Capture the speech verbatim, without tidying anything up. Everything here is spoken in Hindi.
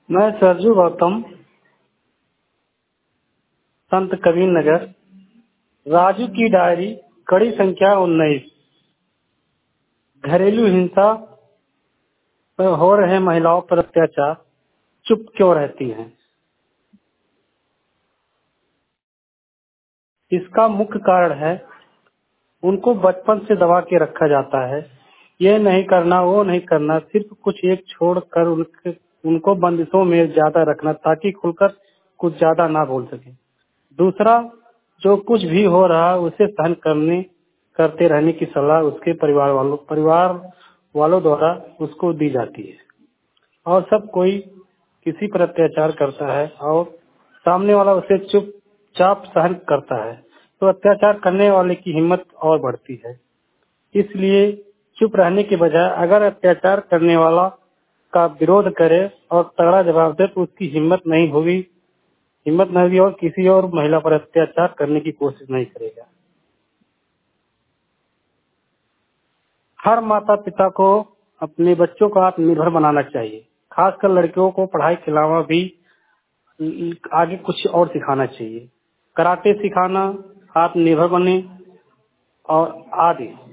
मैं सरजू गौतम, संत कबीर नगर। राजू की डायरी, कड़ी संख्या उन्नीस। घरेलू हिंसा पर हो रहे महिलाओं पर अत्याचार, चुप क्यों रहती हैं? इसका मुख्य कारण है उनको बचपन से दबा के रखा जाता है। ये नहीं करना, वो नहीं करना, सिर्फ कुछ एक छोड़कर उनके उनको बंदिशों में ज्यादा रखना ताकि खुलकर कुछ ज्यादा ना बोल सके। दूसरा, जो कुछ भी हो रहा उसे सहन करने करते रहने की सलाह उसके परिवार वालों परिवार वालों द्वारा उसको दी जाती है। और सब कोई किसी पर अत्याचार करता है और सामने वाला उसे चुपचाप सहन करता है, तो अत्याचार करने वाले की हिम्मत और बढ़ती है। इसलिए चुप रहने के बजाय अगर अत्याचार करने वाला का विरोध करे और तगड़ा जवाब दे तो उसकी हिम्मत नहीं होगी हिम्मत नहीं होगी और किसी और महिला पर अत्याचार करने की कोशिश नहीं करेगा। हर माता पिता को अपने बच्चों को आत्मनिर्भर बनाना चाहिए। खासकर लड़कियों को पढ़ाई के अलावा भी आगे कुछ और सिखाना चाहिए। कराटे सिखाना, आत्मनिर्भर बने और आदि।